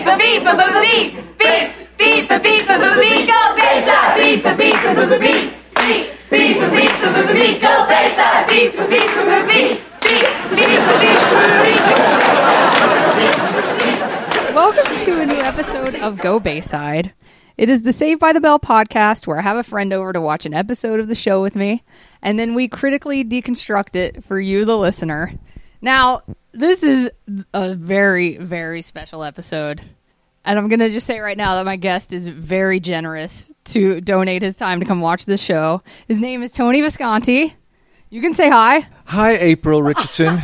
Welcome to a new episode of Go Bayside. It is the Saved by the Bell podcast where I have a friend over to watch an episode of the show with me, and then we critically deconstruct it for you, the listener. Now, this is a very, very special episode, and I'm going to just say right now that my guest is very generous to donate his time to come watch this show. His name is Tony Visconti. You can say hi. Hi, April Richardson.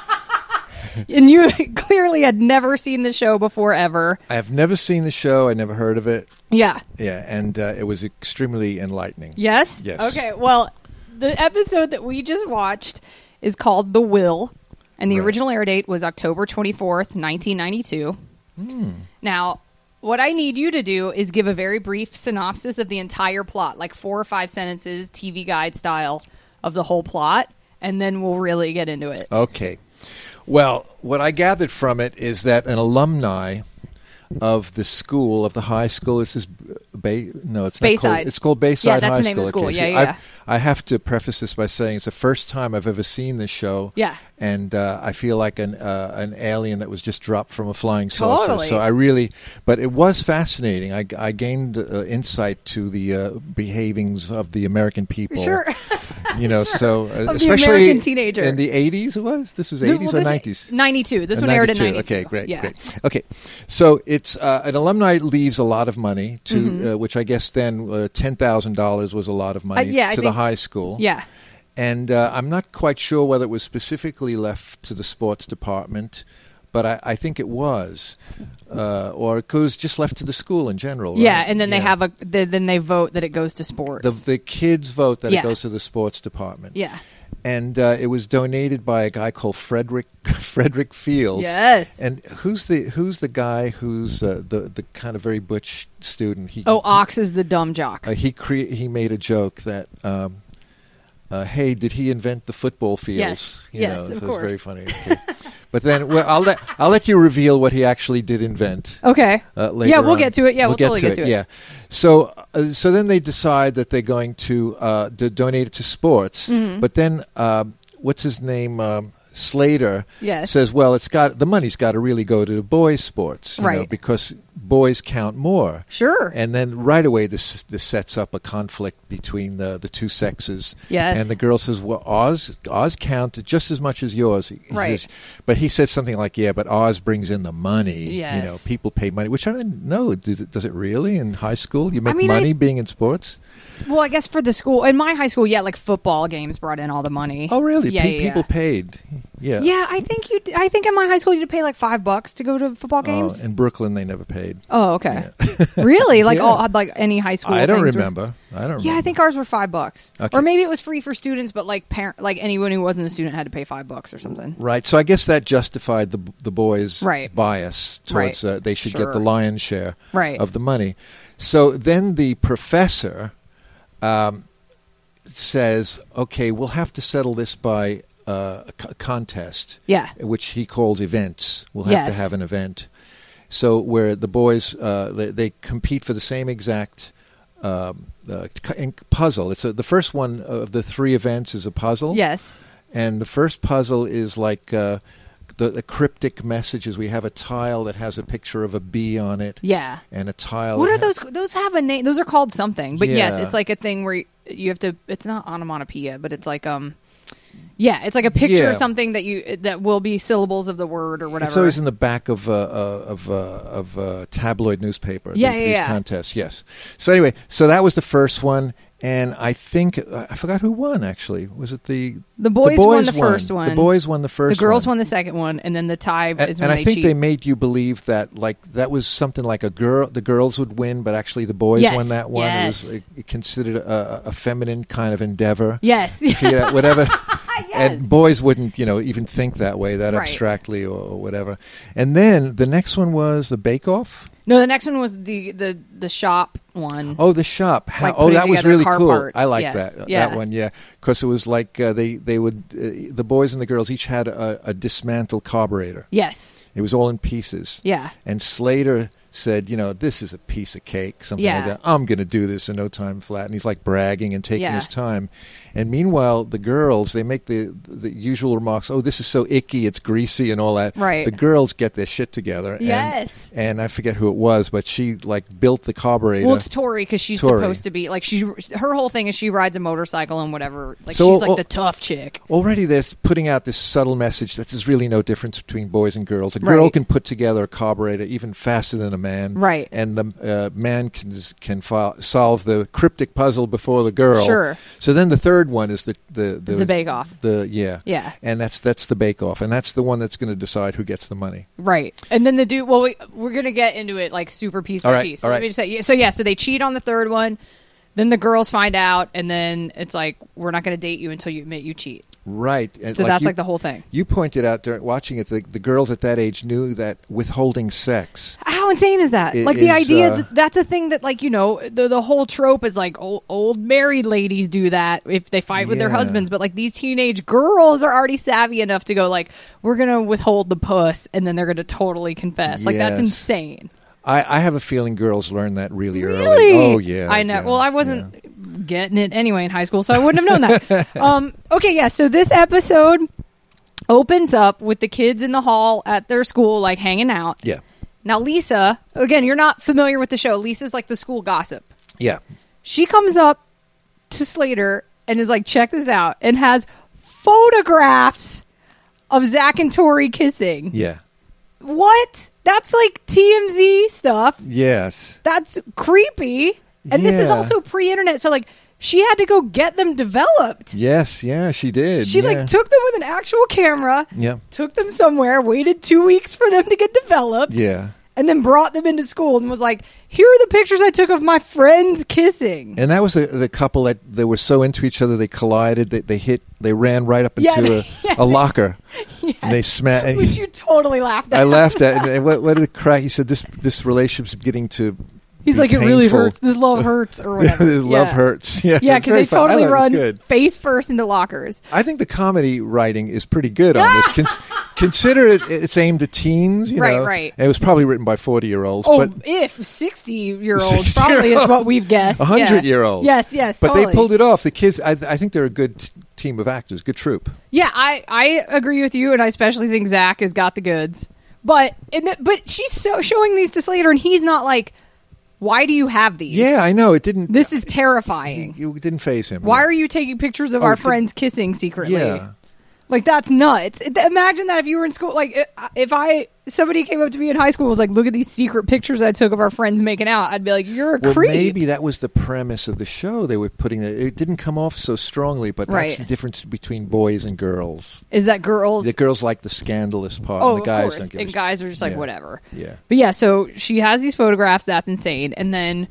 And you clearly had never seen the show before, ever. I have never seen the show. I never heard of it. Yeah. Yeah, and it was extremely enlightening. Yes? Yes. Okay, well, the episode that we just watched is called The Will, and the original air date was October 24th, 1992. Now, what I need you to do is give a very brief synopsis of the entire plot, like 4 or 5 sentences, TV guide style, of the whole plot, and then we'll really get into it. Okay. Well, what I gathered from it is that an alumni of the school, of the high school, it's this it's Bayside. It's called Bayside High School. Yeah, that's the name of the school. Okay, Yeah. I have to preface this by saying it's the first time I've ever seen this show. Yeah. And I feel like an alien that was just dropped from a flying saucer. Totally. So but it was fascinating. I gained insight to the behavings of the American people. Sure. You know, so Of especially the American teenager. in the 80s it was? This was 80s or 90s? 92. This one aired in 92. Okay, great, Yeah. great. Okay, so it's an alumni leaves a lot of money to, which I guess then $10,000 was a lot of money to the high school. Yeah. And I'm not quite sure whether it was specifically left to the sports department, but I think it was, or it goes just left to the school in general. Right? Yeah, and then they have then they vote that it goes to sports. The kids vote that it goes to the sports department. Yeah. And it was donated by a guy called Frederick Fields. Yes. And who's the guy who's the kind of very butch student? Ox is the dumb jock. He made a joke that. Hey, did he invent the football fields? Yes, of course. It was very funny. Okay. But then I'll let you reveal what he actually did invent. Okay. Later yeah, we'll on. get to it. Yeah, we'll totally get to it. Yeah. So then they decide that they're going to donate it to sports. Mm-hmm. But then what's his name? Slater Yes. says, well, the money's got to really go to the boys' sports, you know, because boys count more. Sure. And then right away this sets up a conflict between the two sexes. Yes. And the girl says, well, Oz counted just as much as yours. Right. But he said something like, yeah, but Oz brings in the money. Yes. You know, people pay money, which I didn't know. Does it really in high school? You make money being in sports? Well, I guess for the school, in my high school, like football games brought in all the money. Oh, really? Yeah, People paid. Yeah. Yeah, I think in my high school you had to pay like $5 to go to football games. In Brooklyn, they never paid. Oh, okay. Really? Like like any high school? I don't remember. Yeah, I think ours were $5, Okay. or maybe it was free for students, but like anyone who wasn't a student had to pay $5 or something. Right. So I guess that justified the boys' Right. bias towards they should Sure. get the lion's share Right. of the money. So then the professor says, okay, we'll have to settle this by a contest, which he calls events. We'll have to have an event. So where the boys, they compete for the same exact puzzle. The first one of the 3 events is a puzzle. Yes. And the first puzzle is like the cryptic messages. We have a tile that has a picture of a bee on it. Yeah. And a tile. What are those? Those have a name. Those are called something. But yes, Yeah. it's like a thing where you have to. It's not onomatopoeia, but it's like Yeah, it's like a picture of something that will be syllables of the word or whatever. It's always in the back of a tabloid newspaper. These contests. Yes. So anyway, that was the first one, and I think I forgot who won. Actually, was it the boys won the first one? The boys won the first. The girls won won the second one, and then the tie is when and they I think cheat. they made you believe that that was something like the girls would win, but actually the boys won that one. Yes. It was considered a feminine kind of endeavor. Yes. To figure out whatever. Yes. And boys wouldn't, even think that way, that Right. abstractly or whatever. And then the next one was the Bake Off. No, the next one was the shop one. Oh, the shop. That was really cool. Parts. I like that one. Yeah, because it was like they would the boys and the girls each had a dismantled carburetor. Yes. It was all in pieces. Yeah. And Slater said, this is a piece of cake, something like that. I'm going to do this in no time flat. And he's like bragging and taking his time. And meanwhile, the girls, they make the usual remarks, oh, this is so icky, it's greasy and all that. Right. The girls get their shit together. Yes. And I forget who it was, but she built the carburetor. Well, it's Tori, because she's supposed to be, her whole thing is she rides a motorcycle and whatever. She's the tough chick. Already they're putting out this subtle message that there's really no difference between boys and girls. A girl can put together a carburetor even faster than a man. Right. And the man can solve the cryptic puzzle before the girl. Sure. So then the third one is the bake-off. Yeah. And that's the bake-off, and that's the one that's going to decide who gets the money. Right. And then the dude. Well, we're going to get into it super piece by piece. All right. Let me just say, so they cheat on the third one. Then the girls find out, and then it's like, we're not going to date you until you admit you cheat. Right. So that's the whole thing. You pointed out during watching it, the girls at that age knew that withholding sex. How insane is that? The idea that's a thing that, the whole trope is like old married ladies do that if they fight with their husbands. But these teenage girls are already savvy enough to go we're going to withhold the puss, and then they're going to totally confess. That's insane. I have a feeling girls learn that really early. Oh, yeah. I know. Yeah, well, I wasn't getting it anyway in high school, so I wouldn't have known that. Okay, yeah, so this episode opens up with the kids in the hall at their school, hanging out. Yeah. Now, Lisa, again, you're not familiar with the show. Lisa's the school gossip. Yeah. She comes up to Slater and is check this out, and has photographs of Zach and Tori kissing. Yeah. What? That's TMZ stuff. Yes. That's creepy. And this is also pre-internet. So she had to go get them developed. Yes. Yeah, she did. She took them with an actual camera. Yeah. Took them somewhere, waited 2 weeks for them to get developed. Yeah. And then brought them into school and was like, here are the pictures I took of my friends kissing. And that was the couple that they were so into each other they collided. They ran right up into a locker. Yes. And they smashed. Which you totally laughed at. I laughed at. And what did the crack? He said this relationship's getting to. He's like, painful. It really hurts. This love hurts, or whatever. This love hurts. Yeah, because they totally run face first into lockers. I think the comedy writing is pretty good on this. Consider it's aimed at teens, Right. And it was probably written by 40-year-olds. Oh, if 60-year-olds probably is what we've guessed. 100-year-olds. Yes, but totally. They pulled it off. The kids, I think they're a good team of actors, good troupe. Yeah, I agree with you, and I especially think Zach has got the goods. But she's showing these to Slater, and he's not why do you have these? Yeah, I know. It didn't. This is terrifying. It didn't faze him. Why are you taking pictures of our friends kissing secretly? Yeah. That's nuts. Imagine that if you were in school. If somebody came up to me in high school and was like, look at these secret pictures I took of our friends making out, I'd be like, you're a creep. Maybe that was the premise of the show. They were putting it didn't come off so strongly, but that's the difference between boys and girls. Is that the girls like the scandalous part, and the guys of course. don't give and guys are just whatever. Yeah. But yeah, so she has these photographs, that's insane. And then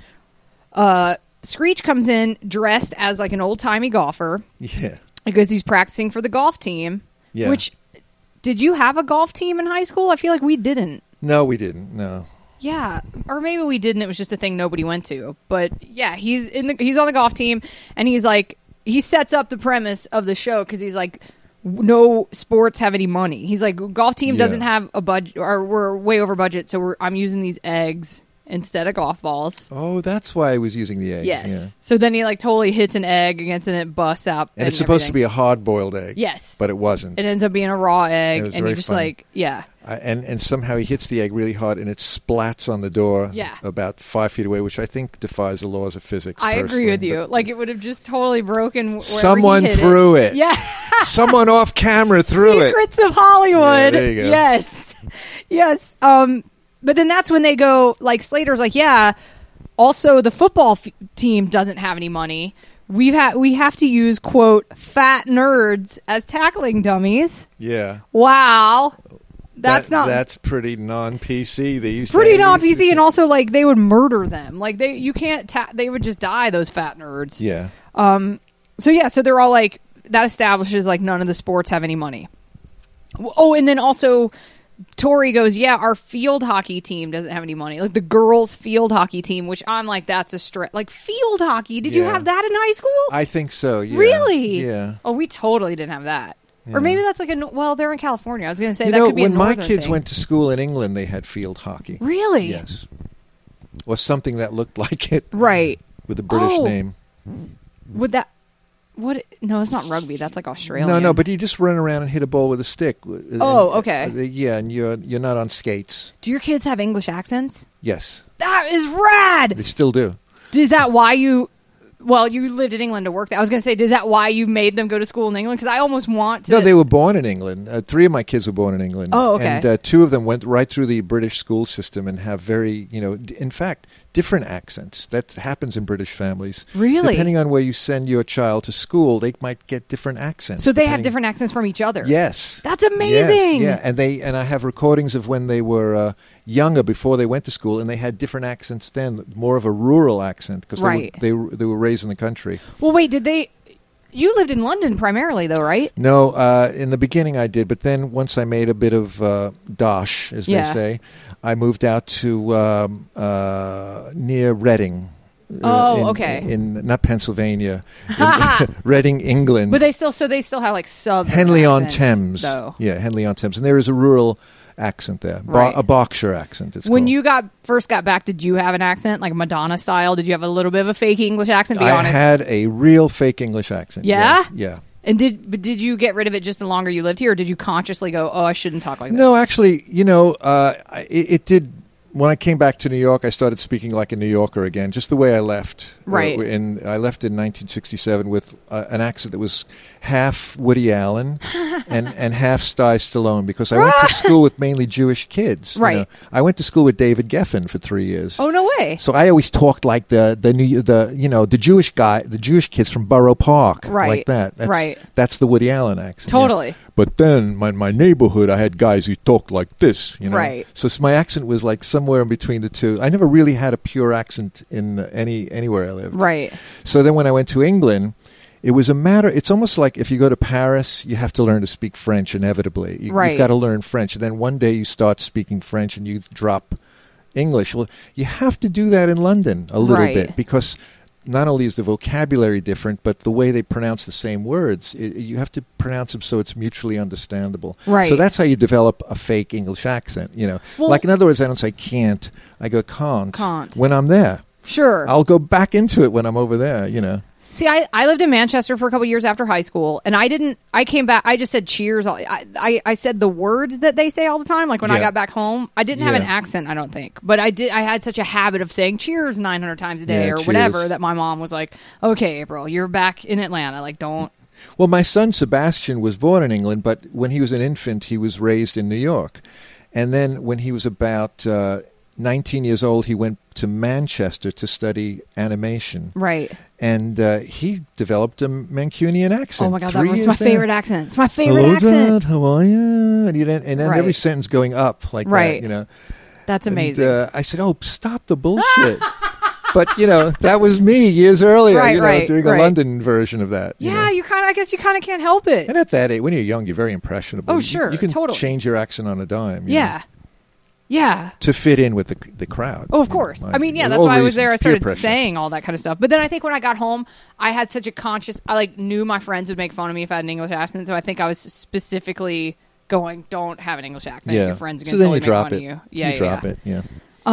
Screech comes in dressed as an old-timey golfer. Yeah. Because he's practicing for the golf team. Yeah. Which, did you have a golf team in high school? I feel like we didn't. No, we didn't. No. Yeah, or maybe we didn't. It was just a thing nobody went to. But yeah, he's on the golf team, and he sets up the premise of the show because he's like, no sports have any money. He's like, golf team doesn't have a budget, or we're way over budget, so I'm using these eggs instead of golf balls. Oh, that's why I was using the eggs. Yes. Yeah. So then he totally hits an egg against it and it busts out. And it's supposed to be a hard-boiled egg. Yes. But it wasn't. It ends up being a raw egg. And you're just funny. yeah. And somehow he hits the egg really hard and it splats on the door about 5 feet away, which I think defies the laws of physics. I agree with you. It would have just totally broken wherever someone threw it. Yeah. Someone off camera threw it. Secrets of Hollywood. Yeah, there you go. Yes. But then that's when they go, Slater's also the football team doesn't have any money. We have to use, quote, fat nerds as tackling dummies. Yeah. Wow. That's pretty non-PC. They used pretty non-PC, and also they would murder them. You can't. They would just die. Those fat nerds. Yeah. So they're all that establishes none of the sports have any money. Oh, and then also Tori goes, yeah, our field hockey team doesn't have any money. Like the girls' field hockey team, which I'm like, that's a stretch. Like field hockey, did you have that in high school? I think so, yeah. Really? Yeah. Oh, we totally didn't have that. Yeah. Or maybe that's like they're in California. I was going to say that could be a northern when my kids thing. went to school in England, they had field hockey. Really? Yes. Or something that looked like it. Right. With a British name. Would that... What? No, it's not rugby. That's like Australian. No, but you just run around and hit a ball with a stick. Oh, okay. Yeah, and you're not on skates. Do your kids have English accents? Yes. That is rad! They still do. Is that why you... Well, you lived in England to work there. I was going to say, is that why you made them go to school in England? Because I almost want to... No, they were born in England. 3 of my kids were born in England. Oh, okay. And 2 of them went right through the British school system and have very, in fact, different accents. That happens in British families. Really? Depending on where you send your child to school, they might get different accents. So they have different accents from each other? Yes. That's amazing! Yes, yeah, and I have recordings of when they were younger, before they went to school, and they had different accents then, more of a rural accent, because they were raised in the country. Well, wait, you lived in London primarily, though, right? No, in the beginning I did, but then once I made a bit of dosh, as they say, I moved out to near Reading. Okay. In not Pennsylvania, in Reading, England. But they still have like southern Henley-on-Thames. Though. Yeah, Henley-on-Thames, and there is a rural accent there, a Berkshire accent. It's when called. You first got back, did you have an accent like Madonna style? Did you have a little bit of a fake English accent? Be honest. I had a real fake English accent. Yeah, yes. Yeah. And did you get rid of it just the longer you lived here, or did you consciously go, oh, I shouldn't talk like that? No, actually, it did. When I came back to New York, I started speaking like a New Yorker again, just the way I left. Right. I left in 1967 with an accent that was half Woody Allen and half Sly Stallone, because I went to school with mainly Jewish kids. Right. I went to school with David Geffen for 3 years. Oh, no way. So I always talked like the Jewish guy, the Jewish kids from Borough Park, like that. That's the Woody Allen accent. Totally. Yeah. But then, my neighborhood, I had guys who talked like this, Right. So my accent was like somewhere in between the two. I never really had a pure accent in anywhere I lived. Right. So then when I went to England, it was it's almost like if you go to Paris, you have to learn to speak French inevitably. You've got to learn French. And then one day you start speaking French and you drop English. Well, you have to do that in London a little bit, because not only is the vocabulary different, but the way they pronounce the same words, you have to pronounce them so it's mutually understandable. Right. So that's how you develop a fake English accent. Well, like in other words, I don't say can't, I go can't. When I'm there. Sure. I'll go back into it when I'm over there. See, I lived in Manchester for a couple years after high school, and I came back, I just said cheers. I said the words that they say all the time. Like when I got back home, I didn't have an accent, I don't think. But I had such a habit of saying cheers 900 times a day or whatever, that my mom was like, okay, April, you're back in Atlanta. Like, don't. Well, my son Sebastian was born in England, but when he was an infant, he was raised in New York. And then when he was about 19 years old, he went to Manchester to study animation. Right. And he developed a Mancunian accent. Oh my God, that was my favorite accent. It's my favorite accent. Dad, how are you? And then every sentence going up like that, That's amazing. And, I said, oh, stop the bullshit. But, that was me years earlier, doing a London version of that. Yeah, I guess you kind of can't help it. And at that age, when you're young, you're very impressionable. Oh, sure, you can totally change your accent on a dime. Yeah. Yeah. To fit in with the crowd. Oh, of course. I mean, that's why I was there. I started saying all that kind of stuff. But then I think when I got home, I had such a I knew my friends would make fun of me if I had an English accent. So I think I was specifically going, don't have an English accent. Yeah. Your friends are going to totally make fun of you. Yeah, you drop it. Yeah.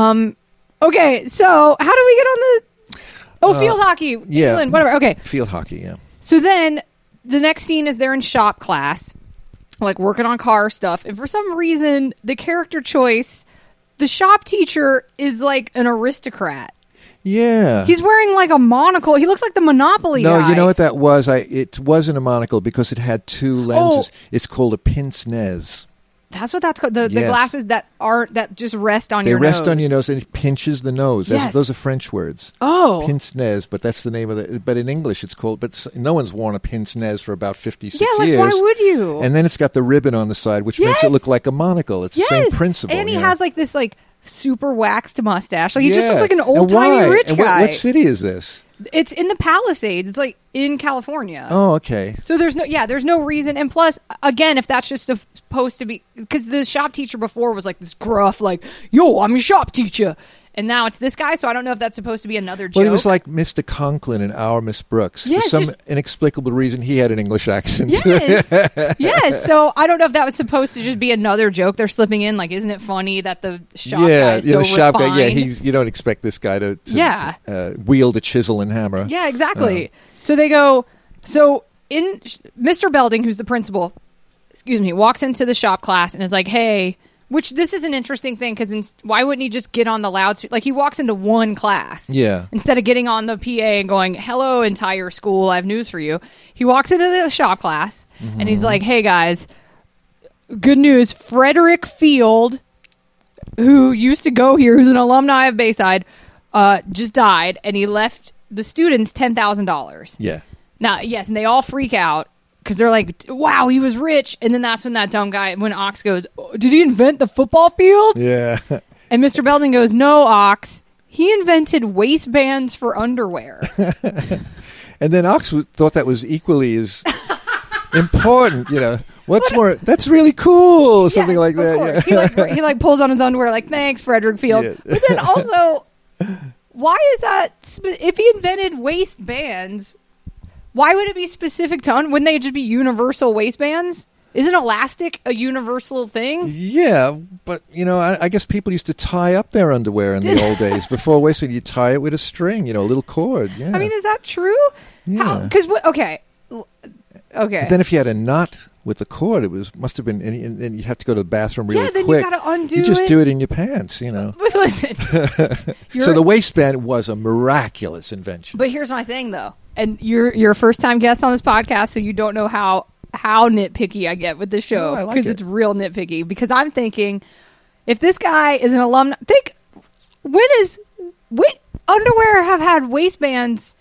Okay, so how do we get on the... field hockey. Yeah. England, whatever. Okay. Field hockey, yeah. So then the next scene is they're in shop class, like working on car stuff. And for some reason, the character choice, the shop teacher is like an aristocrat. Yeah. He's wearing like a monocle. He looks like the Monopoly guy. No, you know what that was? It wasn't a monocle because it had 2 lenses. Oh. It's called a pince-nez. That's what that's called. The glasses that just rest on your nose. They rest on your nose and it pinches the nose. Yes. Those are French words. Oh. Pince-nez, but that's the name of it. But in English it's called, but no one's worn a pince-nez for about 56 years. Why would you? And then it's got the ribbon on the side, which makes it look like a monocle. It's the same principle. And he has like this like super waxed mustache. Like he just looks like an old-timey rich guy. What city is this? It's in the Palisades. It's like in California. Oh, okay. So there's no reason. And plus, again, if that's just supposed to be, because the shop teacher before was like this gruff, like, yo, I'm your shop teacher. And now it's this guy, so I don't know if that's supposed to be another joke. Well, he was like Mr. Conklin in Our Miss Brooks. Yes, for some inexplicable reason, he had an English accent. Yes. Yes. So I don't know if that was supposed to just be another joke they're slipping in. Like, isn't it funny that the shop guy is so the shop refined? guy, you don't expect this guy to wield a chisel and hammer. Yeah, exactly. So they go, Mr. Belding, who's the principal, walks into the shop class and is like, hey... Which this is an interesting thing because why wouldn't he just get on the loudspeaker? Like he walks into one class. Yeah. Instead of getting on the PA and going, hello, entire school, I have news for you. He walks into the shop class and he's like, hey guys, good news. Frederick Field, who used to go here, who's an alumni of Bayside, just died and he left the students $10,000. Yeah. Now, yes, and they all freak out. Because they're like, wow, he was rich. And then that's when that dumb guy, when Ox goes, oh, did he invent the football field? Yeah. And Mr. Belding goes, no, Ox. He invented waistbands for underwear. And then Ox thought that was equally as important, What's more, that's really cool, something like that. Yeah. He pulls on his underwear like, thanks, Frederick Field. Yeah. But then also, why is that, if he invented waistbands... Why would it be specific to... Wouldn't they just be universal waistbands? Isn't elastic a universal thing? Yeah, but, I guess people used to tie up their underwear in the old days. Before waistband, you tie it with a string, a little cord. Yeah. I mean, is that true? Yeah. Because, okay. But then if you had a knot with the cord, must have been... And you'd have to go to the bathroom really quick. Yeah, then you got to undo it. You just do it in your pants, But listen. So the waistband was a miraculous invention. But here's my thing, though. And you're a first-time guest on this podcast, so you don't know how nitpicky I get with this show. Because it's real nitpicky. Because I'm thinking, if this guy is an alumni... when underwear have had waistbands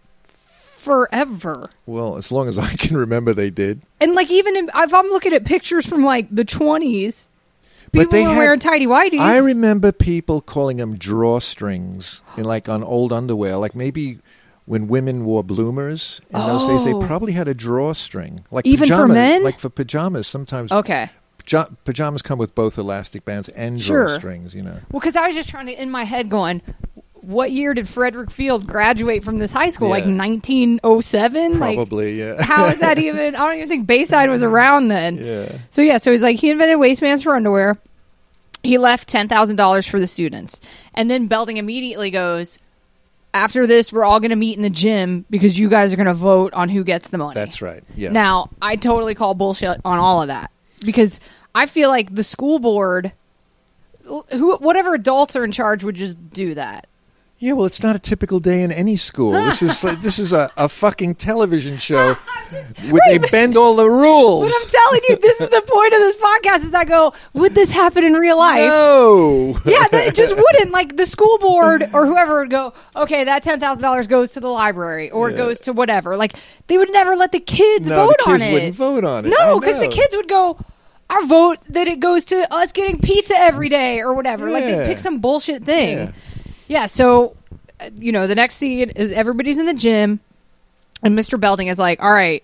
forever. Well, as long as I can remember, they did. And even if I'm looking at pictures from the 20s... People were wearing tighty whities. I remember people calling them drawstrings on old underwear. Like maybe when women wore bloomers in those days, they probably had a drawstring. Like even for men? Like for pajamas, sometimes. Okay. Pajamas come with both elastic bands and drawstrings, Well, because I was just trying to, in my head, going, what year did Frederick Field graduate from this high school? 1907? Probably, yeah. How is that even? I don't even think Bayside was around then. Yeah. So he's like, he invented waistbands for underwear. He left $10,000 for the students. And then Belding immediately goes, after this, we're all going to meet in the gym because you guys are going to vote on who gets the money. That's right, yeah. Now, I totally call bullshit on all of that because I feel like the school board, whatever adults are in charge would just do that. Yeah, well, it's not a typical day in any school. This is a fucking television show. They bend all the rules. But I'm telling you, this is the point of this podcast. Is I go, would this happen in real life? No. Yeah, it just wouldn't. Like the school board or whoever would go, okay, that $10,000 goes to the library or it goes to whatever. Like they would never let the kids vote on it. The kids wouldn't vote on it. No, because the kids would go, our vote that it goes to us getting pizza every day or whatever. Yeah. Like they pick some bullshit thing. Yeah, so, the next scene is everybody's in the gym, and Mr. Belding is like, all right,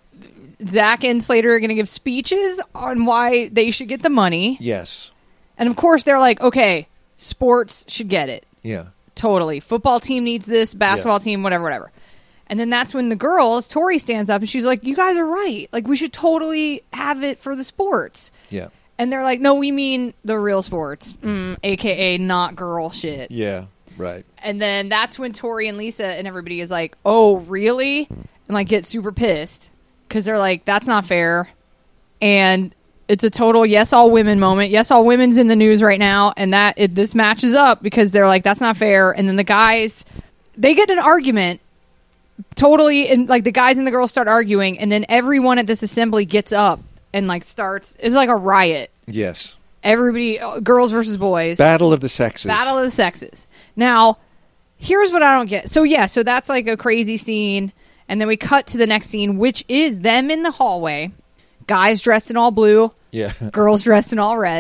Zach and Slater are going to give speeches on why they should get the money. Yes. And, of course, they're like, okay, sports should get it. Yeah. Totally. Football team needs this, basketball team, whatever. And then that's when the girls, Tori stands up, and she's like, you guys are right. Like, we should totally have it for the sports. Yeah. And they're like, no, we mean the real sports, a.k.a. not girl shit. Yeah. Right. And then that's when Tori and Lisa and everybody is like, oh, really? And get super pissed because they're like, that's not fair. And it's a total yes, all women moment. Yes, all women's in the news right now. And this matches up because they're like, that's not fair. And then the guys, they get an argument totally. And the guys and the girls start arguing. And then everyone at this assembly gets up and starts. It's like a riot. Yes. Everybody, girls versus boys. Battle of the sexes. Battle of the sexes. Now, here's what I don't get. So that's a crazy scene. And then we cut to the next scene, which is them in the hallway. Guys dressed in all blue. Yeah. Girls dressed in all red.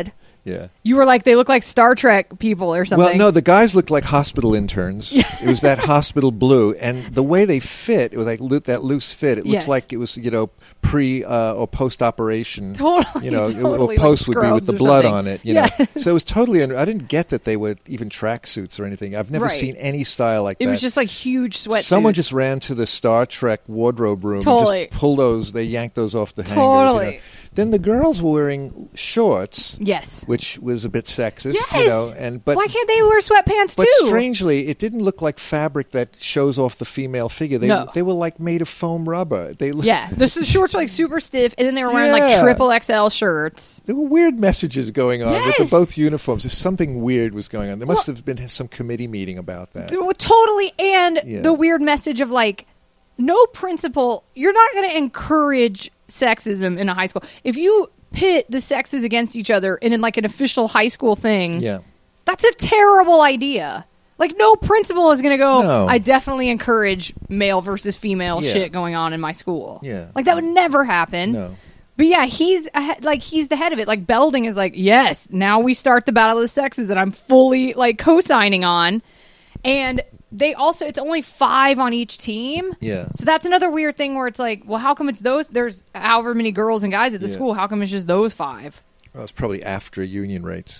Yeah. You were like, they look like Star Trek people or something. Well, no, the guys looked like hospital interns. It was that hospital blue. And the way they fit, it was like that loose fit. It looks like it was, pre or post-operation. Totally. Or post would be with the blood on it. You know? So it was totally, I didn't get that they were even tracksuits or anything. I've never seen any style like that. It was just like huge sweatsuits. Someone just ran to the Star Trek wardrobe room and just pulled those, they yanked those off the hangers. Then the girls were wearing shorts. Yes. Which was a bit sexist. Yes. But why can't they wear sweatpants too? But strangely, it didn't look like fabric that shows off the female figure. They were like made of foam rubber. The shorts were like super stiff, and then they were wearing like triple XL shirts. There were weird messages going on with both uniforms. There's something weird was going on. There must have been some committee meeting about that. Totally. And the weird message of like, no principal, you're not going to encourage sexism in a high school. If you pit the sexes against each other in like an official high school thing, that's a terrible idea. Like, no principal is going to go, I definitely encourage male versus female shit going on in my school. Yeah. Like, that would never happen. No. But yeah, he's the head of it. Like, Belding is like, yes, now we start the battle of the sexes that I'm fully like co-signing on. And they also, it's only 5 on each team. Yeah. So that's another weird thing where it's like, well, how come it's those? There's however many girls and guys at the school. How come it's just those 5? Well, it's probably after union rates.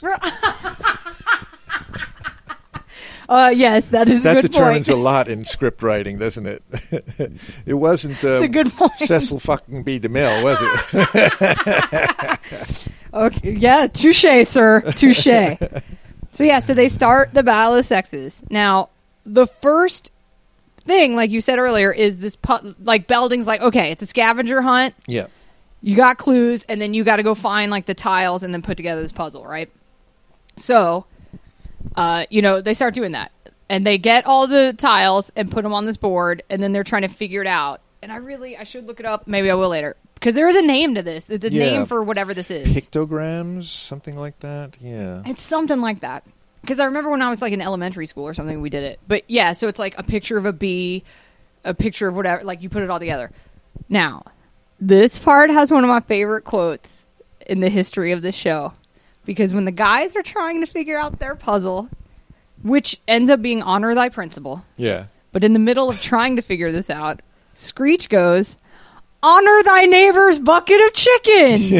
Yes, that is a good point. That determines a lot in script writing, doesn't it? It wasn't a good point. Cecil fucking B. DeMille, was it? Okay, yeah, touche, sir. Touche. So they start the battle of the sexes. Now, the first thing, like you said earlier, is this, like, Belding's like, okay, it's a scavenger hunt. Yeah. You got clues, and then you got to go find, like, the tiles and then put together this puzzle, right? So, they start doing that. And they get all the tiles and put them on this board, and then they're trying to figure it out. And I should look it up. Maybe I will later. Because there is a name to this. It's a name for whatever this is. Pictograms, something like that. Yeah. It's something like that. Because I remember when I was like in elementary school or something, we did it. But yeah, so it's like a picture of a bee, a picture of whatever. Like you put it all together. Now, this part has one of my favorite quotes in the history of this show. Because when the guys are trying to figure out their puzzle, which ends up being honor thy principal. Yeah. But in the middle of trying to figure this out, Screech goes, honor thy neighbor's bucket of chicken.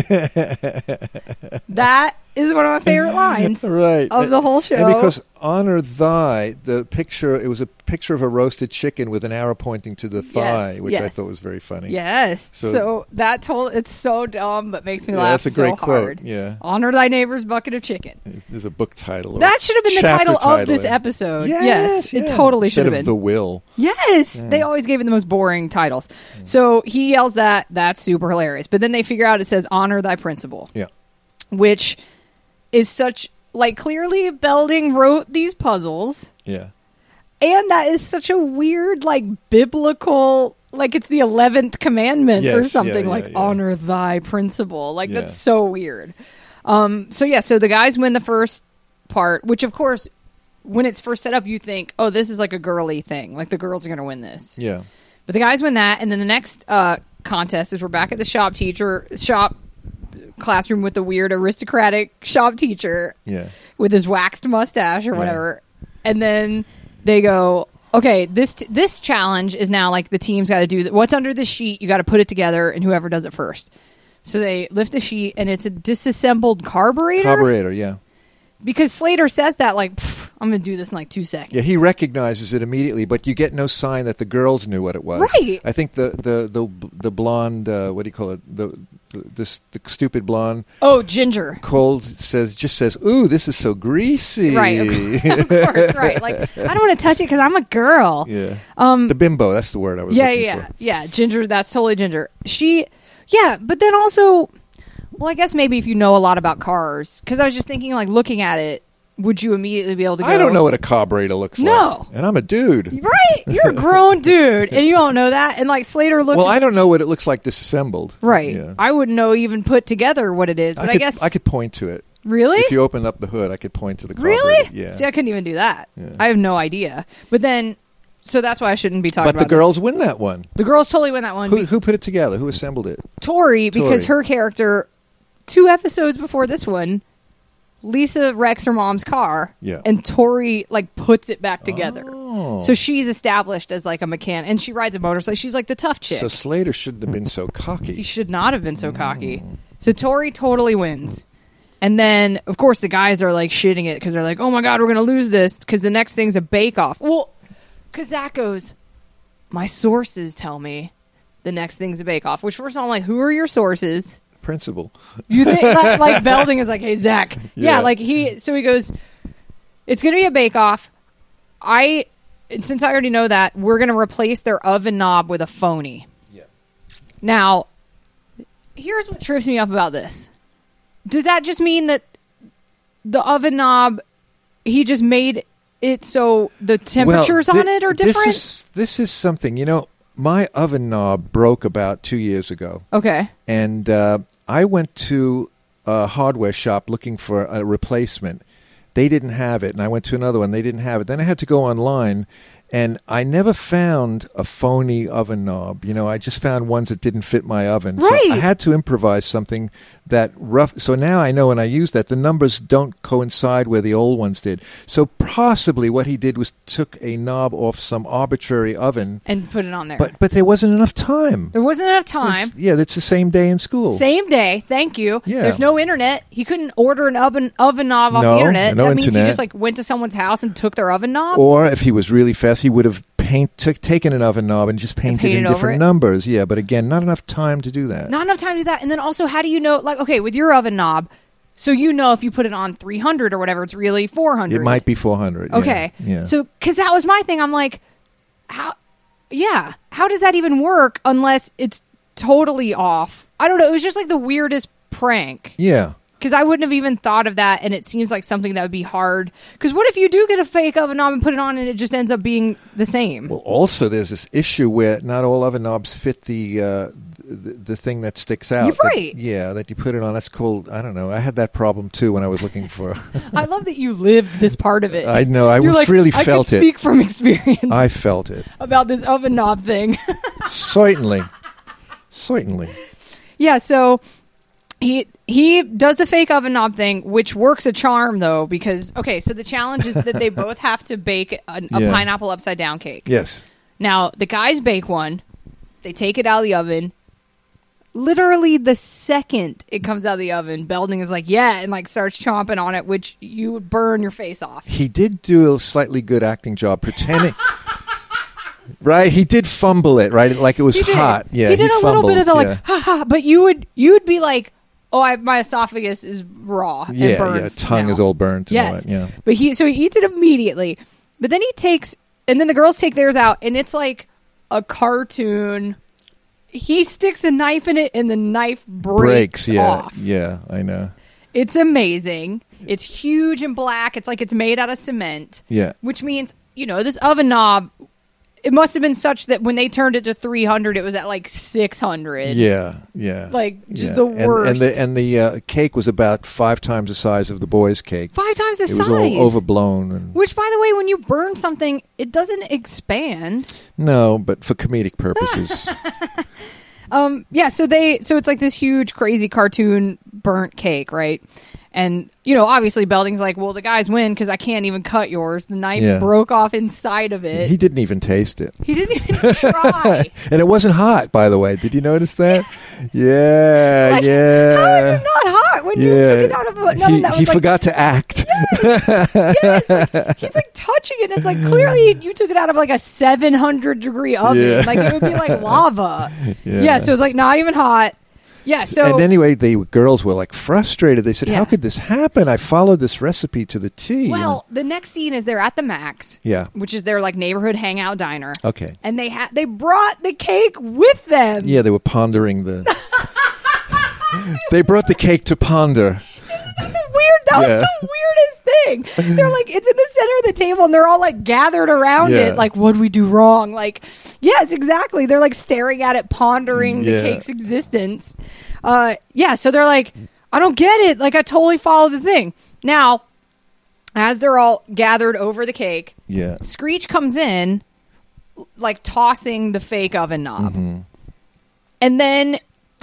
That is one of my favorite lines of the whole show. And because honor thy, it was a picture of a roasted chicken with an arrow pointing to the thigh, which I thought was very funny. Yes. So that it's so dumb, but makes me laugh so hard. That's a great quote. Yeah. Honor thy neighbor's bucket of chicken. There's a book title. That should have been the title of this episode. Yes. It totally should have been. Instead of The Will. Yes. Yeah. They always gave it the most boring titles. So he yells that. That's super hilarious. But then they figure out it says honor thy principal. Yeah. Which is such, like, clearly Belding wrote these puzzles. Yeah. And that is such a weird, like, biblical, like it's the 11th commandment or something, honor thy principal. Like, that's so weird. So the guys win the first part, which, of course, when it's first set up, you think, oh, this is like a girly thing. Like, the girls are going to win this. Yeah. But the guys win that, and then the next contest is we're back at the shop classroom with the weird aristocratic shop teacher with his waxed mustache or whatever. And then they go, okay, this challenge is now like the team's got to do what's under the sheet. You got to put it together, and whoever does it first. So they lift the sheet, and it's a disassembled carburetor. Carburetor, yeah. Because Slater says that, like, I'm going to do this in like 2 seconds. Yeah, he recognizes it immediately, but you get no sign that the girls knew what it was. Right. I think the blonde, what do you call it? The stupid blonde. Oh, Ginger. Cole just says, ooh, this is so greasy. Right. Of course, right. Like, I don't want to touch it because I'm a girl. Yeah. The bimbo, that's the word I was looking for. Yeah, Ginger, that's totally Ginger. But then also, well, I guess maybe if you know a lot about cars, because I was just thinking, like, looking at it, would you immediately be able to go, I don't know what a carburetor looks like. No. And I'm a dude. Right? You're a grown dude, and you don't know that. And, like, Slater looks... Well, I don't know what it looks like disassembled. Right. Yeah. I wouldn't know even put together what it is, but I guess... I could point to it. Really? If you opened up the hood, I could point to the carburetor. Really? Yeah. See, I couldn't even do that. Yeah. I have no idea. But then... So that's why I shouldn't be talking about this. But the girls win that one. The girls totally win that one. Who put it together? Who assembled it? Tori, because her character, 2 episodes before this one, Lisa wrecks her mom's car, and Tori like puts it back together. Oh. So she's established as like a mechanic, and she rides a motorcycle. She's like the tough chick. So Slater shouldn't have been so cocky. He should not have been so cocky. So Tori totally wins. And then, of course, the guys are like shitting it because they're like, oh my God, we're going to lose this because the next thing's a bake-off. Well, because Zach goes, my sources tell me the next thing's a bake-off. Which first I'm like, who are your sources? Principal. You think like Belding is like, hey, Zach. Yeah, like so he goes, it's going to be a bake-off. Since I already know that, we're going to replace their oven knob with a phony. Yeah. Now, here's what trips me up about this. Does that just mean that the oven knob, he just made it so the temperatures on it are different? This is something, my oven knob broke about 2 years ago. Okay. And I went to a hardware shop looking for a replacement. They didn't have it. And I went to another one. They didn't have it. Then I had to go online. And I never found a phony oven knob. I just found ones that didn't fit my oven. Right. So I had to improvise something that rough. So now I know when I use that, the numbers don't coincide where the old ones did. So possibly what he did was took a knob off some arbitrary oven. And put it on there. But there wasn't enough time. There wasn't enough time. It's the same day in school. Same day. Thank you. Yeah. There's no internet. He couldn't order an oven knob off the internet. No that means internet. he just went to someone's house and took their oven knob? Or if he was really fast, he would have taken an oven knob and just painted in different numbers. Yeah, but again, not enough time to do that. Not enough time to do that. And then also, how do you know, okay, with your oven knob, so if you put it on 300 or whatever, it's really 400. It might be 400. Okay. Yeah. So, because that was my thing. I'm like, how does that even work unless it's totally off? I don't know. It was just like the weirdest prank. Yeah. Because I wouldn't have even thought of that, and it seems like something that would be hard. Because what if you do get a fake oven knob and put it on, and it just ends up being the same? Well, also there's this issue where not all oven knobs fit the thing that sticks out. You're right. That you put it on. That's called, I don't know. I had that problem too when I was looking for. I love that you lived this part of it. I know. I really felt it. I can speak from experience. I felt it about this oven knob thing. Certainly. Yeah. So. He does the fake oven knob thing, which works a charm, though, because, so the challenge is that they both have to bake a pineapple upside down cake. Yes. Now, the guys bake one. They take it out of the oven. Literally the second it comes out of the oven, Belding is like, and starts chomping on it, which you would burn your face off. He did do a slightly good acting job pretending. Right, he did fumble it, right, like it was hot. Yeah, he did a little bit of the ha ha, but you'd be like, my esophagus is raw and burned. Yeah, tongue is all burnt. And all that, yeah. But he eats it immediately. But then and then the girls take theirs out, and it's like a cartoon. He sticks a knife in it, and the knife breaks off. Yeah, I know. It's amazing. It's huge and black. It's like it's made out of cement. Yeah. Which means, this oven knob, it must have been such that when they turned it to 300, it was at like 600. Yeah. The worst. And the cake was about 5 times the size of the boys' cake. 5 times the size. It was all overblown. Which, by the way, when you burn something, it doesn't expand. No, but for comedic purposes. So it's like this huge, crazy cartoon burnt cake, right? And, obviously Belding's like, well, the guys win because I can't even cut yours. The knife broke off inside of it. He didn't even taste it. He didn't even try. And it wasn't hot, by the way. Did you notice that? Yeah. How is it not hot when you took it out of an oven that was He forgot to act. Yes. He's like touching it. It's like clearly you took it out of like a 700-degree oven. Yeah. Like it would be like lava. Yeah, so it was like not even hot. Yeah, so... And anyway, the girls were like frustrated. They said, how could this happen? I followed this recipe to the T. Well, the next scene is they're at the Max. Yeah. Which is their like neighborhood hangout diner. Okay. And they brought the cake with them. Yeah, they were pondering the... They brought the cake to ponder. That was the weirdest thing. They're like, it's in the center of the table, and they're all like gathered around it. Like, what'd we do wrong? Like, yes, exactly. They're like staring at it, pondering the cake's existence. So they're like, I don't get it. Like, I totally follow the thing. Now, as they're all gathered over the cake, Screech comes in, like tossing the fake oven knob. Mm-hmm. And then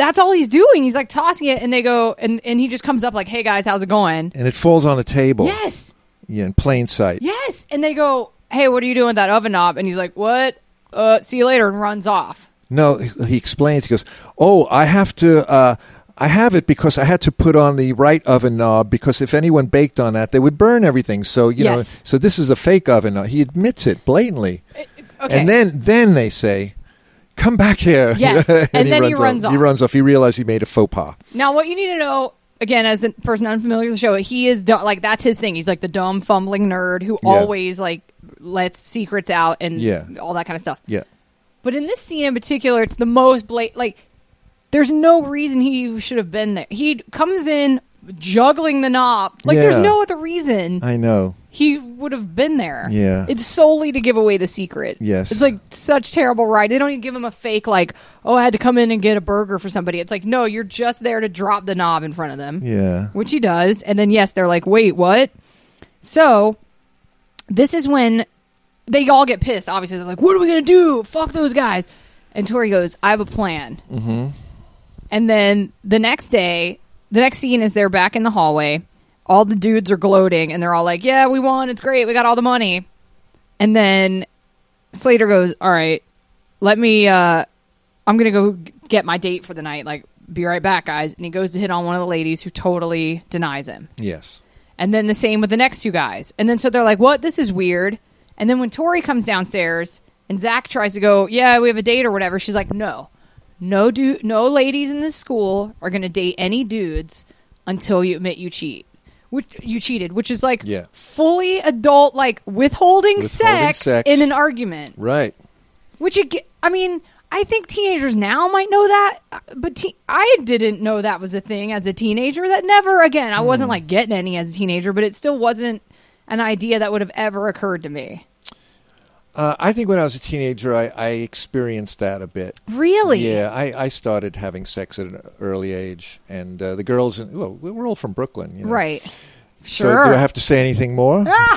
that's all he's doing. He's like tossing it, and they go, and he just comes up like, "Hey guys, how's it going?" And it falls on the table. Yes. Yeah, in plain sight. Yes. And they go, "Hey, what are you doing with that oven knob?" And he's like, "What? See you later," and runs off. No, he explains. He goes, "Oh, I have to. I have it because I had to put on the right oven knob because if anyone baked on that, they would burn everything. So you know, so this is a fake oven knob." He admits it blatantly. Okay. And then they say, "Come back here." Yes. and then he runs off. He runs off. He realized he made a faux pas. Now, what you need to know, again, as a person unfamiliar with the show, he is like, that's his thing. He's like the dumb, fumbling nerd who always like lets secrets out and all that kind of stuff. Yeah. But in this scene in particular, it's the most blatant. Like, there's no reason he should have been there. He comes in juggling the knob. Like, there's no other reason. I know. He would have been there. Yeah. It's solely to give away the secret. Yes. It's like such terrible writing. They don't even give him a fake, like, "Oh, I had to come in and get a burger for somebody." It's like, no, you're just there to drop the knob in front of them. Yeah. Which he does. And then, yes, they're like, "Wait, what?" So, this is when they all get pissed. Obviously, they're like, "What are we going to do? Fuck those guys." And Tori goes, "I have a plan." Mm-hmm. And then the next day, the next scene is they're back in the hallway. All the dudes are gloating, and they're all like, "Yeah, we won. It's great. We got all the money." And then Slater goes, "All right, let me, I'm going to go get my date for the night. Like, be right back, guys." And he goes to hit on one of the ladies who totally denies him. Yes. And then the same with the next two guys. And then so they're like, "What? This is weird." And then when Tori comes downstairs and Zach tries to go, "Yeah, we have a date or whatever," she's like, no ladies in this school are going to date any dudes until you admit you cheated, which is like fully adult, like withholding sex in an argument. Right. Which, I mean, I think teenagers now might know that, but I didn't know that was a thing as a teenager. That never, again, I wasn't like getting any as a teenager, but it still wasn't an idea that would have ever occurred to me. I think when I was a teenager, I experienced that a bit. Really? Yeah, I started having sex at an early age, and the girls, we're all from Brooklyn, you know? Right? Sure. So do I have to say anything more? Yeah,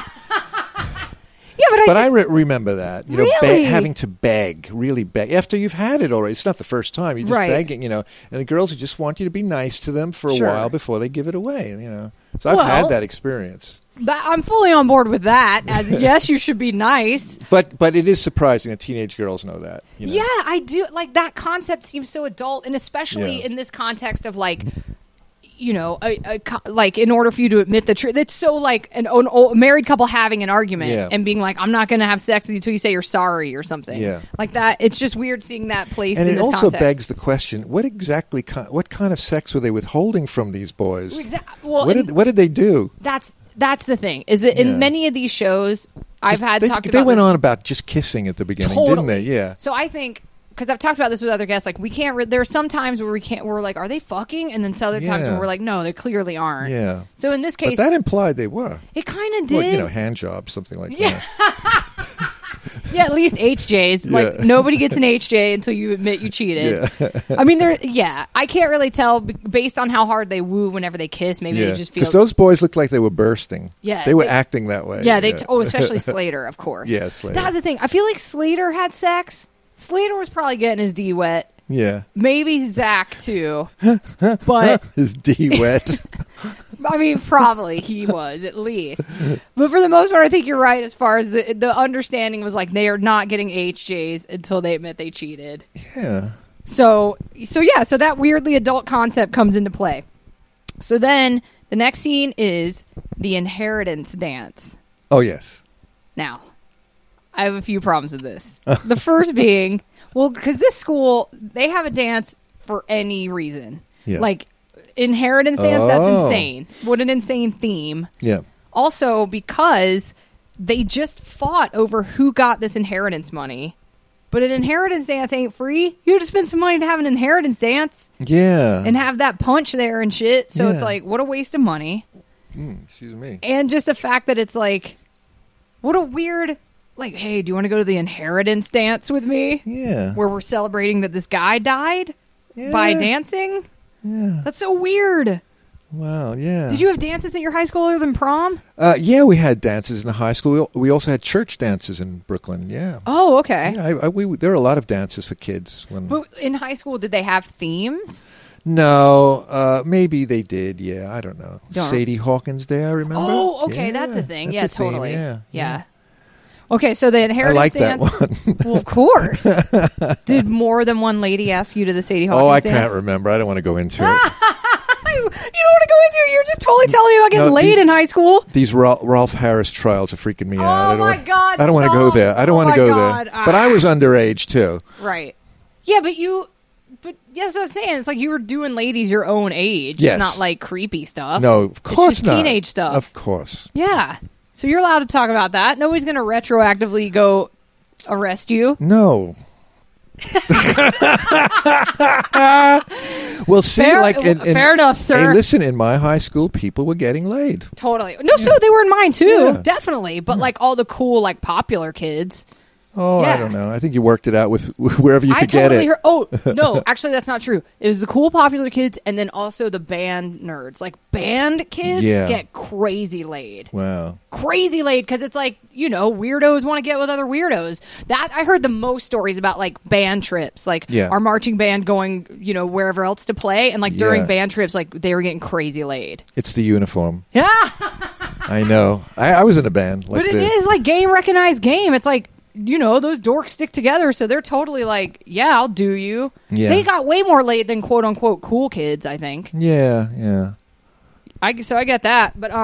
but I remember that, you know, really? having to really beg after you've had it already. It's not the first time. You're just begging, you know, and the girls just want you to be nice to them for a while before they give it away, you know. So I've had that experience. I'm fully on board with that. As yes, you should be nice. But it is surprising that teenage girls know that. You know? Yeah, I do. Like, that concept seems so adult, and especially in this context of like, you know, like in order for you to admit the truth, it's so like an old married couple having an argument and being like, "I'm not going to have sex with you until you say you're sorry" or something. Yeah, like that. It's just weird seeing that placed. And in it this also context. begs the question: what kind of sex were they withholding from these boys? Well, what did they do? That's the thing. Is that in many of these shows, I've talked about. They went on about just kissing at the beginning, didn't they? Yeah. So I think, because I've talked about this with other guests, like we can't. There are some times where we're like, are they fucking? And then some other times when we're like, no, they clearly aren't. Yeah. So in this case, but that implied they were. It kind of did. Well, you know, hand jobs, something like that. Yeah, at least HJs. Like, nobody gets an HJ until you admit you cheated. Yeah. I mean, I can't really tell based on how hard they woo whenever they kiss. Maybe they just feel... Because those boys looked like they were bursting. Yeah. They were acting that way. Yeah, especially Slater, of course. Yeah, Slater. That's the thing. I feel like Slater had sex. Slater was probably getting his D wet. Yeah. Maybe Zach, too. But... his D wet. I mean, probably he was, at least. But for the most part, I think you're right as far as the understanding was like they are not getting HJs until they admit they cheated. Yeah. So that weirdly adult concept comes into play. So then the next scene is the inheritance dance. Oh, yes. Now, I have a few problems with this. The first being, well, because this school, they have a dance for any reason. Yeah. Like, inheritance dance, that's insane. What an insane theme. Yeah. Also, because they just fought over who got this inheritance money. But an inheritance dance ain't free. You have to spend some money to have an inheritance dance. Yeah. And have that punch there and shit. So it's like, what a waste of money. Excuse me. And just the fact that it's like, what a weird, like, hey, do you want to go to the inheritance dance with me? Yeah. Where we're celebrating that this guy died by dancing? Yeah. That's so weird. Wow, yeah. Did you have dances at your high school other than prom? Yeah, we had dances in the high school. We also had church dances in Brooklyn, yeah. Oh, okay. Yeah, there were a lot of dances for kids. But in high school, did they have themes? No, maybe they did, yeah. I don't know. Sadie Hawkins Day, I remember. Oh, okay, that's a thing. That's totally. Theme, yeah. Okay, so the inheritance dance. I like that one. Well, of course. Did more than one lady ask you to the Sadie Hawkins dance? Oh, I can't remember. I don't want to go into it. You don't want to go into it. You're just totally telling me about getting laid in high school. These Rolf Harris trials are freaking me out. Oh, my God. I don't want to go there. I don't want to go there. But I was underage, too. Right. Yeah, but yes, I was saying, it's like you were doing ladies your own age. Yes. It's not like creepy stuff. No, of course it's just not. Teenage stuff. Of course. Yeah. So you're allowed to talk about that. Nobody's going to retroactively go arrest you. No. Well, see, fair enough, sir. Hey, listen, in my high school, people were getting laid. Totally. No, so they were in mine too, definitely. But like all the cool, like popular kids. Oh, I don't know. I think you worked it out with wherever you could get it. Oh, no, actually, that's not true. It was the cool, popular kids, and then also the band nerds. Like, band kids get crazy laid. Wow. Crazy laid, because it's like, weirdos want to get with other weirdos. That, I heard the most stories about, like, band trips. Like, our marching band going, wherever else to play, and, like, during band trips, like, they were getting crazy laid. It's the uniform. Yeah. I know. I was in a band. But it is, like, game recognized game. It's like, those dorks stick together, so they're totally like, yeah, I'll do you. Yeah. They got way more laid than quote-unquote cool kids, I think. Yeah. So I get that, but,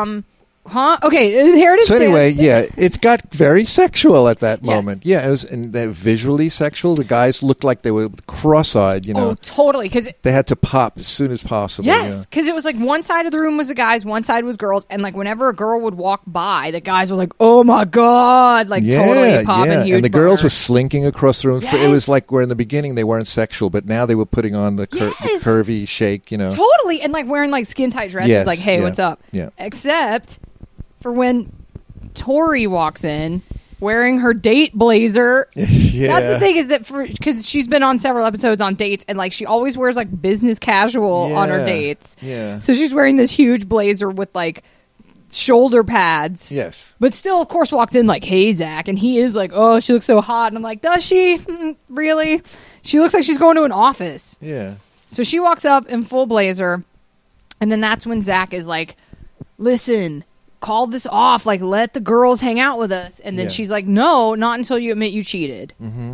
Okay, inheritance. So anyway, it's got very sexual at that moment. Yeah, it was visually sexual. The guys looked like they were cross-eyed, Oh, totally, because they had to pop as soon as possible. Yes, because it was like one side of the room was the guys, one side was girls, and like whenever a girl would walk by, the guys were like, "Oh my god!" Like totally popping huge. And the girls were slinking across the room. Yes. It was like where in the beginning they weren't sexual, but now they were putting on the curvy shake. Totally, and like wearing like skin tight dresses. Yes, like, hey, what's up? Yeah. Except for when Tori walks in wearing her date blazer. That's the thing, is that because she's been on several episodes on dates, and like she always wears like business casual on her dates. Yeah. So she's wearing this huge blazer with like shoulder pads. Yes. But still, of course, walks in like, hey, Zach. And he is like, oh, she looks so hot. And I'm like, does she? Really? She looks like she's going to an office. Yeah. So she walks up in full blazer. And then that's when Zach is like, listen, call this off. Like, let the girls hang out with us. And then she's like, no, not until you admit you cheated. Mm-hmm.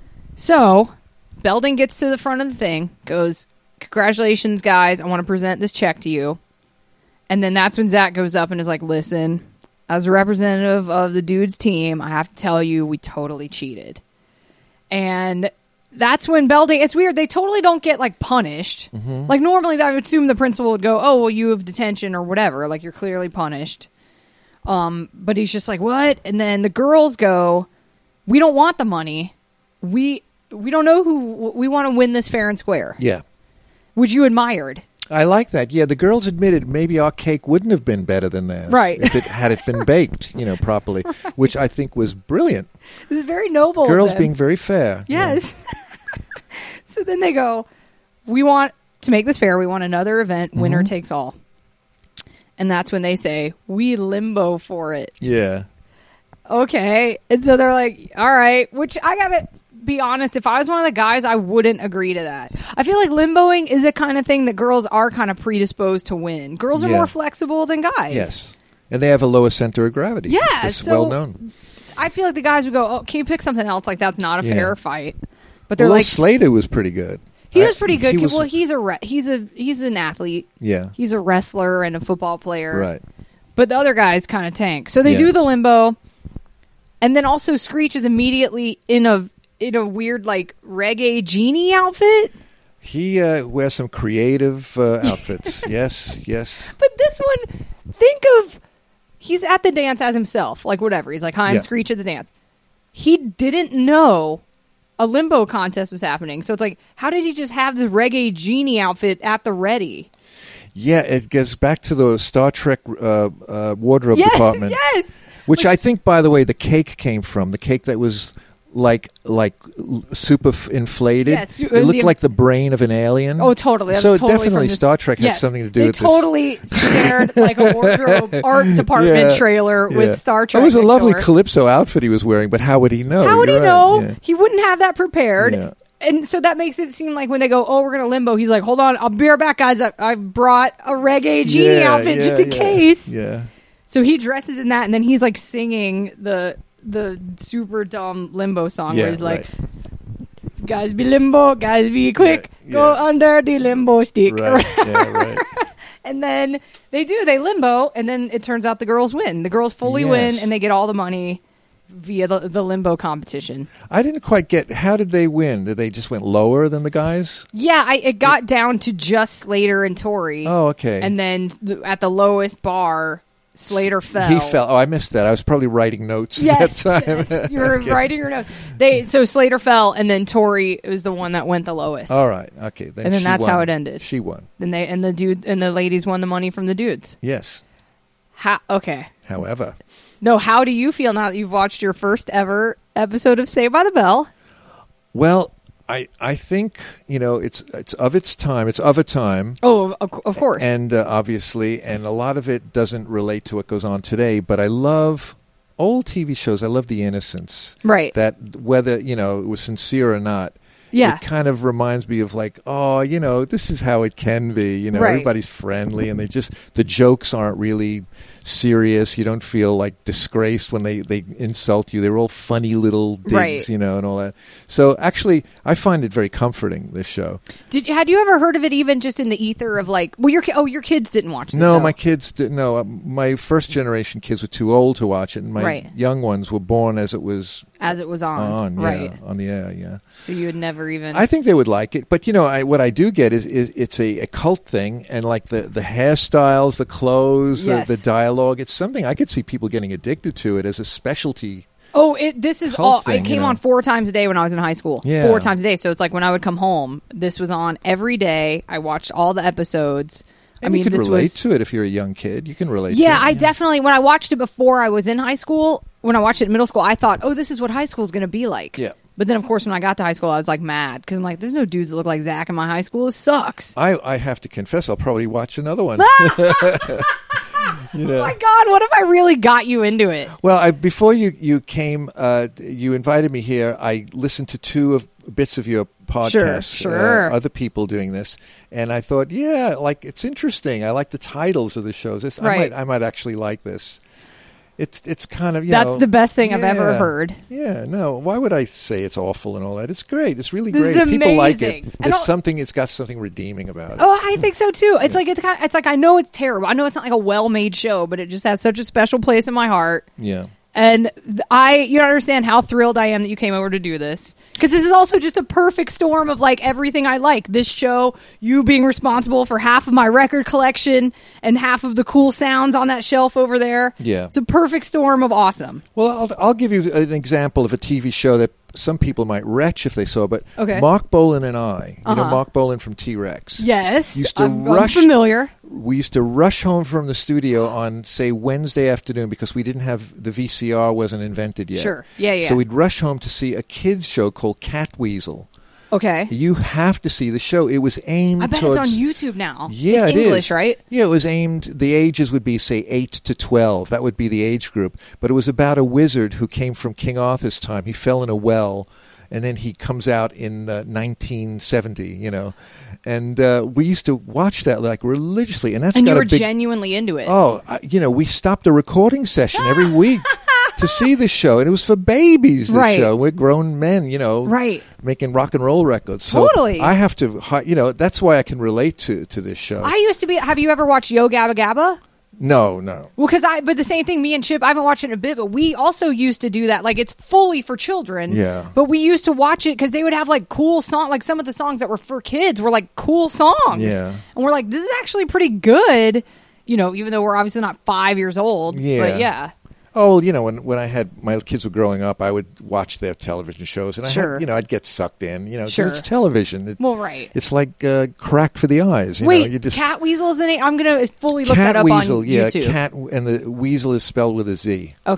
So Belding gets to the front of the thing, goes, congratulations, guys. I want to present this check to you. And then that's when Zach goes up and is like, listen, as a representative of the dude's team, I have to tell you, we totally cheated. And that's when Belding, it's weird, they totally don't get like punished. Mm-hmm. Like normally I would assume the principal would go, oh, well, you have detention or whatever. Like you're clearly punished. But he's just like, what? And then the girls go, we don't want the money. We don't know who, we want to win this fair and square. Yeah. Which you admired. I like that. Yeah, the girls admitted maybe our cake wouldn't have been better than theirs. Right. If it had been baked, properly, right. Which I think was brilliant. This is very noble. Girls being very fair. Yes. Yeah. So then they go, we want to make this fair. We want another event. Winner takes all. And that's when they say, we limbo for it. Yeah. Okay. And so they're like, all right, which I got to be honest, if I was one of the guys, I wouldn't agree to that. I feel like limboing is a kind of thing that girls are kind of predisposed to win. Girls are more flexible than guys. Yes. And they have a lower center of gravity. Yeah. It's well known. I feel like the guys would go, oh, can you pick something else? Like, that's not a fair fight. But they're like, Slater was pretty good. He was pretty good. He's an athlete. Yeah. He's a wrestler and a football player. Right. But the other guys kind of tank. So they do the limbo. And then also Screech is immediately in a weird, like, reggae genie outfit. He wears some creative outfits. Yes. But this one, think of, he's at the dance as himself. Like, whatever. He's like, hi, I'm Screech at the dance. He didn't know a limbo contest was happening. So it's like, how did he just have this reggae genie outfit at the ready? Yeah, it goes back to the Star Trek wardrobe department. Yes. Which I think, by the way, the cake came from. The cake that was super inflated. Yes, it looked like the brain of an alien. Oh, totally. So totally definitely Star Trek had something to do with this. They totally shared like a wardrobe art department trailer with Star Trek. It was a lovely Calypso outfit he was wearing, but how would he know? How would he know? Yeah. He wouldn't have that prepared. Yeah. And so that makes it seem like when they go, oh, we're going to limbo, he's like, hold on, I'll be right back, guys. I brought a reggae genie outfit just in case. Yeah. So he dresses in that, and then he's like singing the super dumb limbo song where he's like, guys be limbo, guys be quick, go under the limbo stick. Right. Yeah, right. And then they limbo, and then it turns out the girls win. The girls fully win, and they get all the money via the limbo competition. I didn't quite get, how did they win? Did they just went lower than the guys? Yeah, it got down to just Slater and Tori. Oh, okay. And then at the lowest bar, Slater fell. He fell. Oh, I missed that. I was probably writing notes at that time. Yes, you were writing your notes. So Slater fell, and then Tori was the one that went the lowest. All right. Okay. And then that's how it ended. She won. And the dude and the ladies won the money from the dudes. Yes. Okay. However. No, how do you feel now that you've watched your first ever episode of Saved by the Bell? Well, I think, it's of its time. It's of a time. Oh, of course. And obviously, and a lot of it doesn't relate to what goes on today, but I love old TV shows. I love the innocence. Right. That whether, it was sincere or not. Yeah. It kind of reminds me of like, this is how it can be. Right. Everybody's friendly and the jokes aren't really serious. You don't feel like disgraced when they insult you. They're all funny little digs, and all that. So actually, I find it very comforting, this show. Had you ever heard of it even just in the ether of like, well, your kids didn't watch this? No, my kids didn't. No, my first generation kids were too old to watch it, and my young ones were born as it was on the air. Yeah. So you would never even. I think they would like it, but what I do get is it's a cult thing, and like the hairstyles, the clothes, the dialogue. It's something I could see people getting addicted to it as a specialty. Oh, this is all. It came on 4 times a day when I was in high school. Yeah. 4 times a day. So it's like when I would come home, this was on every day. I watched all the episodes. And you can relate to it if you're a young kid. You can relate to it. Yeah, I definitely, when I watched it before I was in high school, when I watched it in middle school, I thought, oh, this is what high school is going to be like. Yeah. But then, of course, when I got to hmy school, I was like mad because I'm like, there's no dudes that look like Zach in my high school. It sucks. I have to confess, I'll probably watch another one. Oh my God, what if I really got you into it? Well, before you came, you invited me here. I listened to 2 bits of your podcast. Sure. Other people doing this. And I thought, it's interesting. I like the titles of the shows. I might actually like this. It's kind of, That's the best thing I've ever heard. Yeah, no. Why would I say it's awful and all that? It's great. It's really great. People like it. It's got something redeeming about it. Oh, I think so too. It's like I know it's terrible. I know it's not like a well-made show, but it just has such a special place in my heart. Yeah. And you don't understand how thrilled I am that you came over to do this. Because this is also just a perfect storm of like everything I like. This show, you being responsible for half of my record collection and half of the cool sounds on that shelf over there. Yeah. It's a perfect storm of awesome. Well, I'll give you an example of a TV show that some people might retch if they saw, but Mark Bolan and I, you know Mark Bolan from T-Rex. Yes, I'm familiar. We used to rush home from the studio on, say, Wednesday afternoon because we didn't have, the VCR wasn't invented yet. Sure, yeah. So we'd rush home to see a kids show called Catweasel. Okay. You have to see the show. It was aimed I bet towards... it's on YouTube now. Yeah, it's English, right? Yeah, it was aimed... The ages would be, say, 8 to 12. That would be the age group. But it was about a wizard who came from King Arthur's time. He fell in a well, and then he comes out in 1970, And we used to watch that like religiously. And you were genuinely into it. Oh, we stopped a recording session every week. To see this show, and it was for babies. This show, we're grown men, making rock and roll records. So totally, I have to, that's why I can relate to this show. I used to be. Have you ever watched Yo Gabba Gabba? No. Well, but the same thing. Me and Chip, I haven't watched it in a bit, but we also used to do that. Like it's fully for children. Yeah. But we used to watch it because they would have like cool songs. Like some of the songs that were for kids were like cool songs. Yeah. And we're like, this is actually pretty good. Even though we're obviously not 5 years old. Yeah. But yeah. Oh, when I had my kids were growing up, I would watch their television shows, and I'd get sucked in, because it's television. Right. It's like crack for the eyes. Wait, Catweasel is the name? I'm going to fully look that up on YouTube. Cat, and the weasel is spelled with a Z. Okay.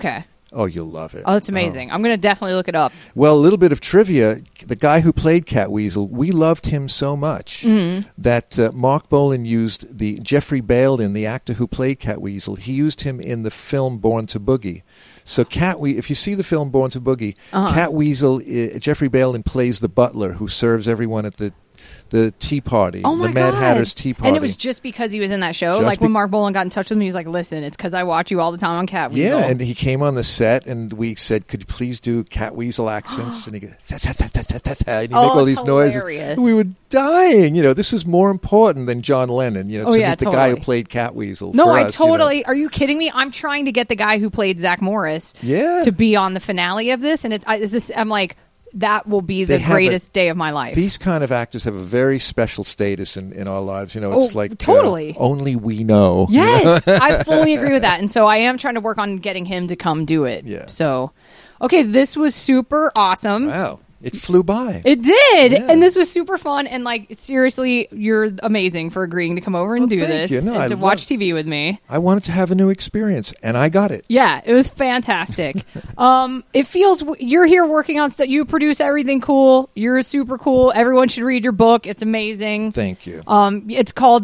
Oh, you'll love it. Oh, that's amazing. I'm going to definitely look it up. Well, a little bit of trivia. The guy who played Catweasel, we loved him so much that Mark Bolan used Jeffrey Baildon, the actor who played Catweasel, he used him in the film Born to Boogie. So if you see the film Born to Boogie, Catweasel, Jeffrey Baildon plays the butler who serves everyone at the tea party, the Mad Hatter's tea party. And it was just because he was in that show? When Mark Bolan got in touch with me, he was like, listen, it's because I watch you all the time on Catweasel. Yeah, and he came on the set, and we said, could you please do Catweasel accents? And he goes, and he'd make all these noises. We were dying. This is more important than John Lennon, to meet the guy who played Catweasel. No, I totally... Are you kidding me? I'm trying to get the guy who played Zach Morris to be on the finale of this, and I'm like... That will be the greatest day of my life. These kind of actors have a very special status in our lives. It's like totally only we know. Yes, I fully agree with that. And so I am trying to work on getting him to come do it. Yeah. So, okay, this was super awesome. Wow. It flew by. It did. Yeah. And this was super fun. And, seriously, you're amazing for agreeing to come over and do this. You. No, and to watch TV with me. I wanted to have a new experience, and I got it. Yeah, it was fantastic. It feels... You're here working on stuff. You produce everything cool. You're super cool. Everyone should read your book. It's amazing. Thank you. It's called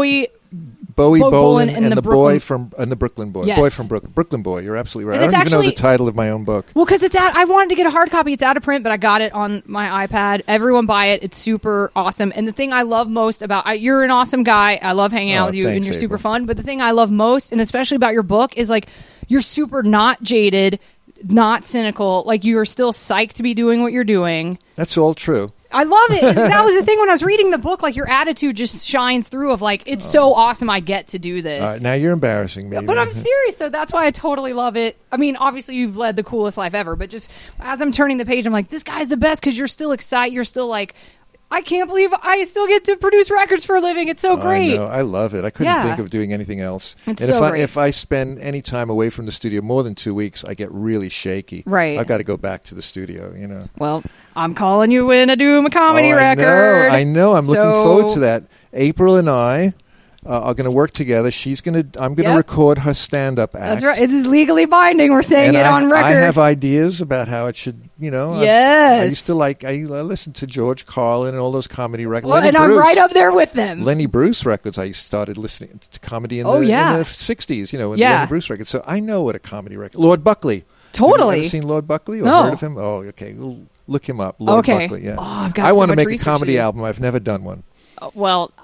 Bowie Bolan and the boy from the Brooklyn Boy. Yes. Boy from Brooklyn Boy. You're absolutely right. I don't even know the title of my own book. Well, because I wanted to get a hard copy. It's out of print, but I got it on my iPad. Everyone buy it. It's super awesome. And the thing I love most about you're an awesome guy. I love hanging out with you, and you're super fun. But the thing I love most, and especially about your book, is you're super not jaded, not cynical. You are still psyched to be doing what you're doing. That's all true. I love it. That was the thing when I was reading the book. Your attitude just shines through of it's so awesome I get to do this. All right, now you're embarrassing me. But I'm serious, so that's why I totally love it. I mean, obviously you've led the coolest life ever, but just as I'm turning the page, I'm like, this guy's the best because you're still excited. You're still I can't believe I still get to produce records for a living. It's so great. I know. I love it. I couldn't think of doing anything else. It's so great. If I spend any time away from the studio more than 2 weeks, I get really shaky. Right. I've got to go back to the studio, Well, I'm calling you in to do a comedy record. I know. I'm looking forward to that. April and I are going to work together. I'm going to record her stand-up act. That's right. It is legally binding. We're saying it on record. I have ideas about how it should, Yes. I used to I listened to George Carlin and all those comedy records. Well, and I'm right up there with them. Lenny Bruce records. I started listening to comedy in the 60s, Lenny Bruce records. So I know what a comedy record. Lord Buckley. Totally. Have you ever seen Lord Buckley or No. heard of him? Oh, okay. We'll look him up. Lord Buckley, yeah. Oh, I've got I want to make a research comedy album. I've never done one. Well,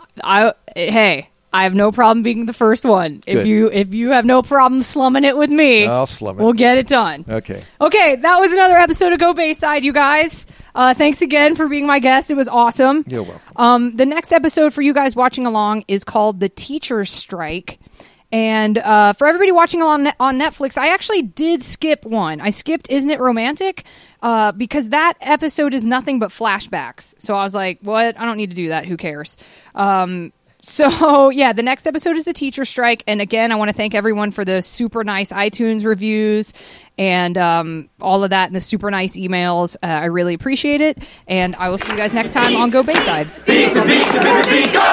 I have no problem being the first one. Good. If you have no problem slumming it with me, I'll slum it. We'll get it done. Okay. Okay, that was another episode of Go Bayside, you guys. Thanks again for being my guest. It was awesome. You're welcome. The next episode for you guys watching along is called The Teacher's Strike. And for everybody watching on Netflix, I actually did skip one. I skipped Isn't It Romantic? Because that episode is nothing but flashbacks. So I was like, what? I don't need to do that. Who cares? So, the next episode is The Teacher Strike. And again, I want to thank everyone for the super nice iTunes reviews and all of that and the super nice emails. I really appreciate it. And I will see you guys next time on Go Bayside.